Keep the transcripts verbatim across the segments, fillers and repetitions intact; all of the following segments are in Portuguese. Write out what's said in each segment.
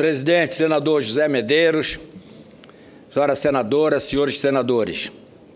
Presidente, senador José Medeiros, senhora senadora, senhores senadores,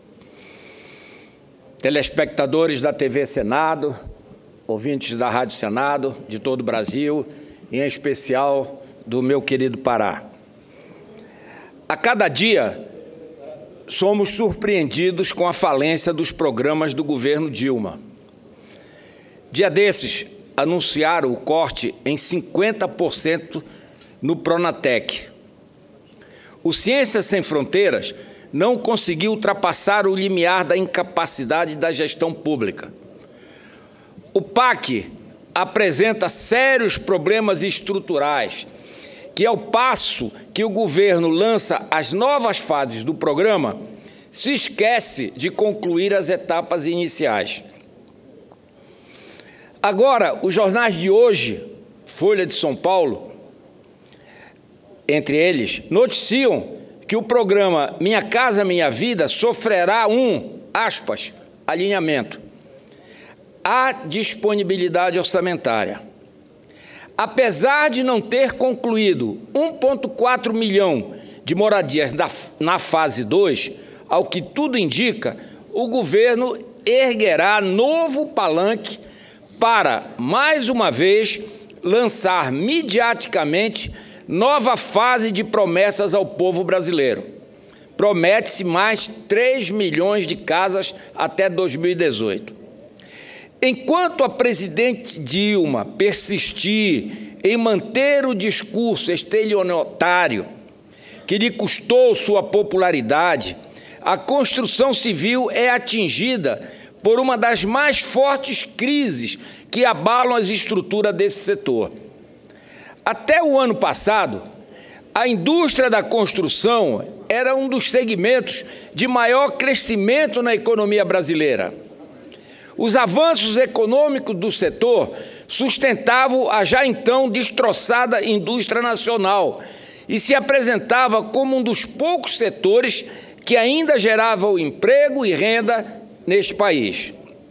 telespectadores da T V Senado, ouvintes da Rádio Senado, de todo o Brasil, e em especial do meu querido Pará. A cada dia, somos surpreendidos com a falência dos programas do governo Dilma. Dia desses, anunciaram o corte em cinquenta por cento no Pronatec. O Ciências Sem Fronteiras não conseguiu ultrapassar o limiar da incapacidade da gestão pública. O P A C apresenta sérios problemas estruturais, que, ao passo que o governo lança as novas fases do programa, se esquece de concluir as etapas iniciais. Agora, os jornais de hoje, Folha de São Paulo, entre eles, noticiam que o programa Minha Casa Minha Vida sofrerá um, aspas, alinhamento. Há disponibilidade orçamentária. Apesar de não ter concluído um vírgula quatro milhão de moradias na, na fase dois, ao que tudo indica, o governo erguerá novo palanque para, mais uma vez, lançar midiaticamente nova fase de promessas ao povo brasileiro. Promete-se mais três milhões de casas até dois mil e dezoito. Enquanto a presidente Dilma persistir em manter o discurso estelionatário que lhe custou sua popularidade, a construção civil é atingida por uma das mais fortes crises que abalam as estruturas desse setor. Até o ano passado, a indústria da construção era um dos segmentos de maior crescimento na economia brasileira. Os avanços econômicos do setor sustentavam a já então destroçada indústria nacional e se apresentava como um dos poucos setores que ainda geravam emprego e renda neste país.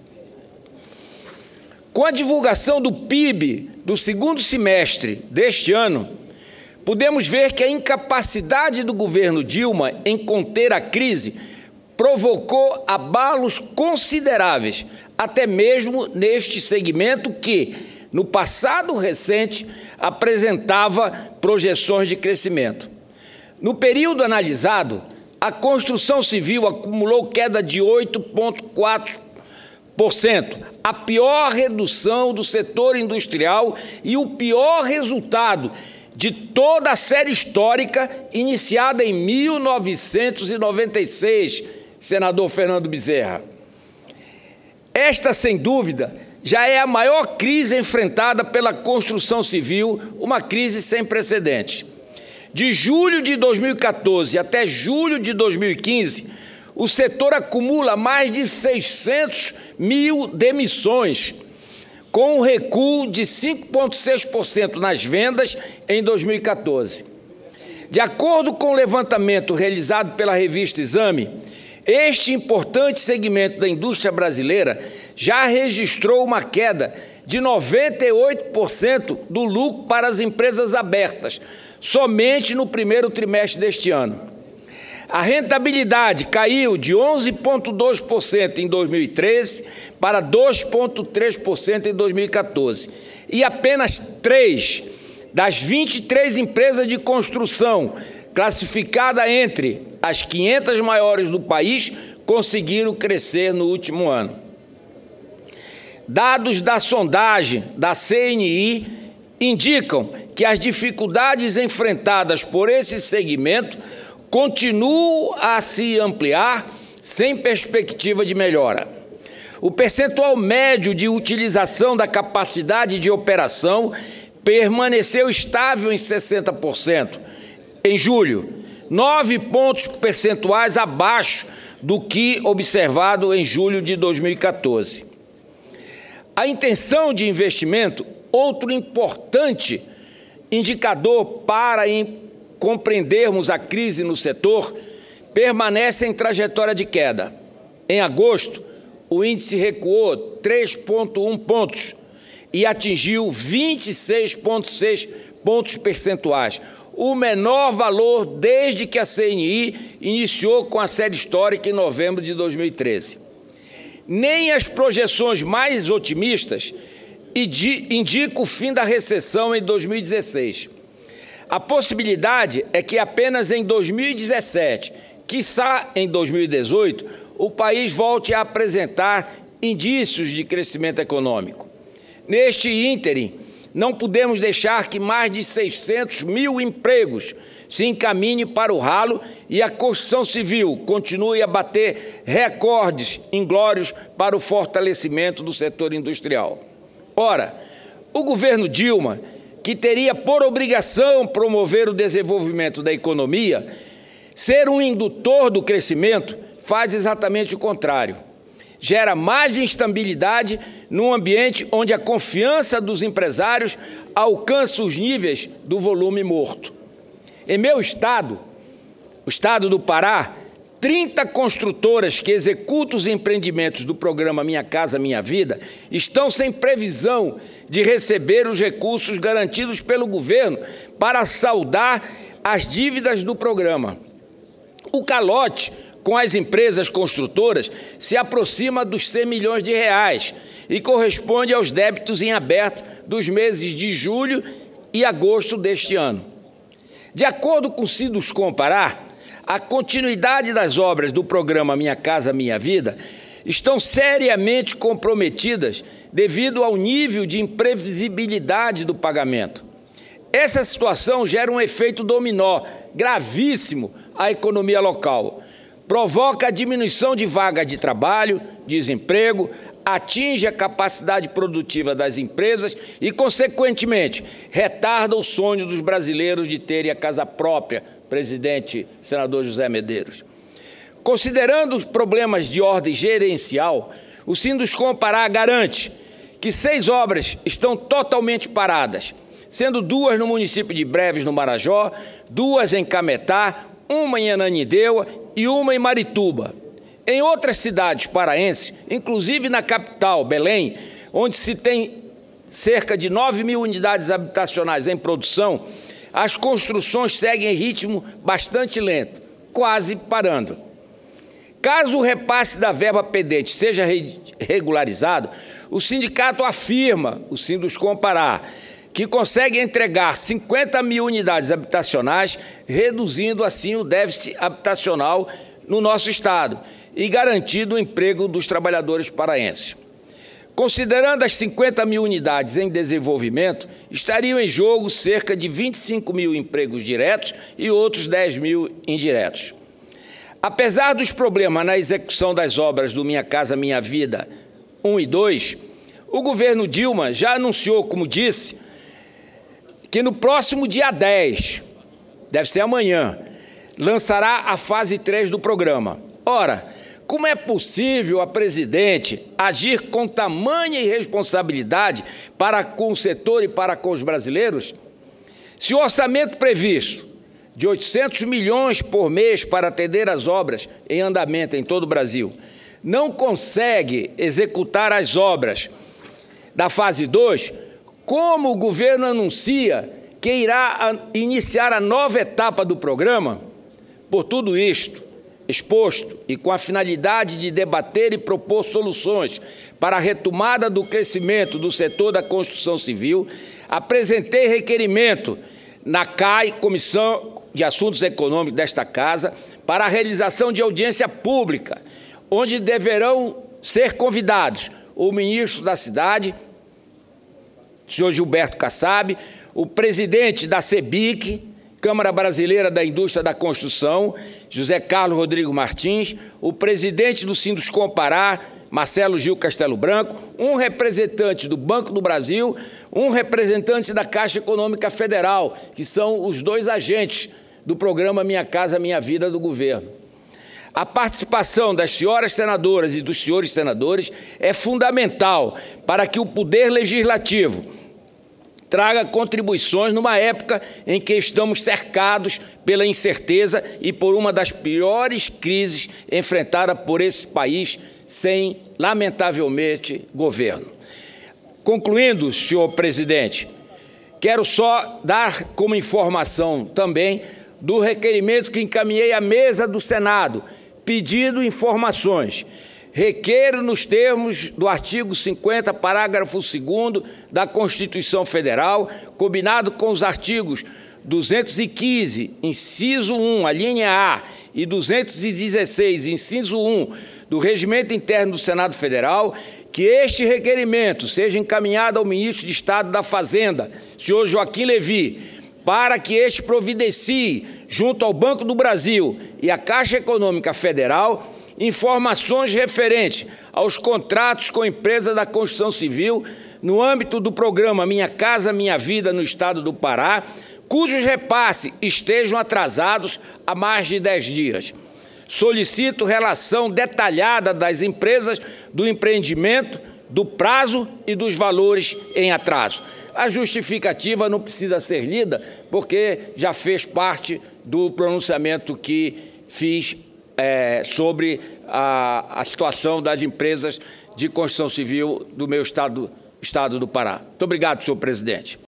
Com a divulgação do P I B do segundo semestre deste ano, podemos ver que a incapacidade do governo Dilma em conter a crise provocou abalos consideráveis, até mesmo neste segmento que, no passado recente, apresentava projeções de crescimento. No período analisado, a construção civil acumulou queda de oito vírgula quatro por cento, a pior redução do setor industrial e o pior resultado de toda a série histórica iniciada em mil novecentos e noventa e seis, senador Fernando Bezerra. Esta, sem dúvida, já é a maior crise enfrentada pela construção civil, uma crise sem precedentes. De julho de dois mil e quatorze até julho de dois mil e quinze, o setor acumula mais de seiscentos mil demissões, com um recuo de cinco vírgula seis por cento nas vendas em dois mil e quatorze. De acordo com o levantamento realizado pela revista Exame, este importante segmento da indústria brasileira já registrou uma queda de noventa e oito por cento do lucro para as empresas abertas, somente no primeiro trimestre deste ano. A rentabilidade caiu de onze vírgula dois por cento em dois mil e treze para dois vírgula três por cento em dois mil e quatorze. E apenas três das vinte e três empresas de construção classificadas entre as quinhentas maiores do país conseguiram crescer no último ano. Dados da sondagem da C N I indicam que as dificuldades enfrentadas por esse segmento continuam a se ampliar sem perspectiva de melhora. O percentual médio de utilização da capacidade de operação permaneceu estável em sessenta por cento em julho, nove pontos percentuais abaixo do que observado em julho de dois mil e quatorze. A intenção de investimento, outro importante indicador para em compreendermos a crise no setor, permanece em trajetória de queda. Em agosto, o índice recuou três vírgula um pontos e atingiu vinte e seis vírgula seis pontos percentuais, o menor valor desde que a C N I iniciou com a série histórica em novembro de dois mil e treze. Nem as projeções mais otimistas indicam o fim da recessão em dois mil e dezesseis. A possibilidade é que apenas em dois mil e dezessete, quiçá em dois mil e dezoito, o país volte a apresentar indícios de crescimento econômico. Neste ínterim, não podemos deixar que mais de seiscentos mil empregos se encaminhem para o ralo e a construção civil continue a bater recordes inglórios para o fortalecimento do setor industrial. Ora, o governo Dilma, que teria por obrigação promover o desenvolvimento da economia, ser um indutor do crescimento, faz exatamente o contrário. Gera mais instabilidade num ambiente onde a confiança dos empresários alcança os níveis do volume morto. Em meu estado, o estado do Pará, trinta construtoras que executam os empreendimentos do programa Minha Casa Minha Vida estão sem previsão de receber os recursos garantidos pelo governo para saldar as dívidas do programa. O calote com as empresas construtoras se aproxima dos cem milhões de reais e corresponde aos débitos em aberto dos meses de julho e agosto deste ano. De acordo com o Sinduscom Pará, a continuidade das obras do programa Minha Casa Minha Vida estão seriamente comprometidas devido ao nível de imprevisibilidade do pagamento. Essa situação gera um efeito dominó gravíssimo à economia local. Provoca a diminuição de vagas de trabalho, desemprego, atinge a capacidade produtiva das empresas e, consequentemente, retarda o sonho dos brasileiros de terem a casa própria, presidente senador José Medeiros. Considerando os problemas de ordem gerencial, o Sinduscom Pará garante que seis obras estão totalmente paradas, sendo duas no município de Breves, no Marajó, duas em Cametá, uma em Ananindeua e uma em Marituba. Em outras cidades paraenses, inclusive na capital, Belém, onde se tem cerca de nove mil unidades habitacionais em produção, as construções seguem em ritmo bastante lento, quase parando. Caso o repasse da verba pendente seja regularizado, o sindicato afirma, o Sinduscom Pará, que consegue entregar cinquenta mil unidades habitacionais, reduzindo assim o déficit habitacional no nosso estado e garantindo o emprego dos trabalhadores paraenses. Considerando as cinquenta mil unidades em desenvolvimento, estariam em jogo cerca de vinte e cinco mil empregos diretos e outros dez mil indiretos. Apesar dos problemas na execução das obras do Minha Casa Minha Vida um e dois, o governo Dilma já anunciou, como disse, que no próximo dia dez, deve ser amanhã, lançará a fase três do programa. Ora, como é possível a presidente agir com tamanha irresponsabilidade para com o setor e para com os brasileiros? Se o orçamento previsto de oitocentos milhões por mês para atender as obras em andamento em todo o Brasil não consegue executar as obras da fase dois, como o governo anuncia que irá iniciar a nova etapa do programa? Por tudo isto exposto e com a finalidade de debater e propor soluções para a retomada do crescimento do setor da construção civil, apresentei requerimento na C A I, Comissão de Assuntos Econômicos desta Casa, para a realização de audiência pública, onde deverão ser convidados o ministro da Cidade, senhor Gilberto Kassab, o presidente da CEBIC, Câmara Brasileira da Indústria da Construção, José Carlos Rodrigo Martins, o presidente do Sinduscom Pará, Marcelo Gil Castelo Branco, um representante do Banco do Brasil, um representante da Caixa Econômica Federal, que são os dois agentes do programa Minha Casa Minha Vida do governo. A participação das senhoras senadoras e dos senhores senadores é fundamental para que o Poder Legislativo traga contribuições numa época em que estamos cercados pela incerteza e por uma das piores crises enfrentada por esse país sem, lamentavelmente, governo. Concluindo, senhor presidente, Quero só dar como informação também do requerimento que encaminhei à mesa do Senado, pedindo informações. Requeiro nos termos do artigo cinquenta, parágrafo segundo da Constituição Federal, combinado com os artigos duzentos e quinze, inciso um, a linha A, e duzentos e dezesseis, inciso um, do Regimento Interno do Senado Federal, que este requerimento seja encaminhado ao ministro de Estado da Fazenda, senhor Joaquim Levy, para que este providencie, junto ao Banco do Brasil e à Caixa Econômica Federal, informações referentes aos contratos com empresas da construção civil no âmbito do programa Minha Casa Minha Vida no Estado do Pará, cujos repasses estejam atrasados há mais de dez dias. Solicito relação detalhada das empresas, do empreendimento, do prazo e dos valores em atraso. A justificativa não precisa ser lida, porque já fez parte do pronunciamento que fiz é, sobre a, a situação das empresas de construção civil do meu estado, estado do Pará. Muito obrigado, senhor presidente.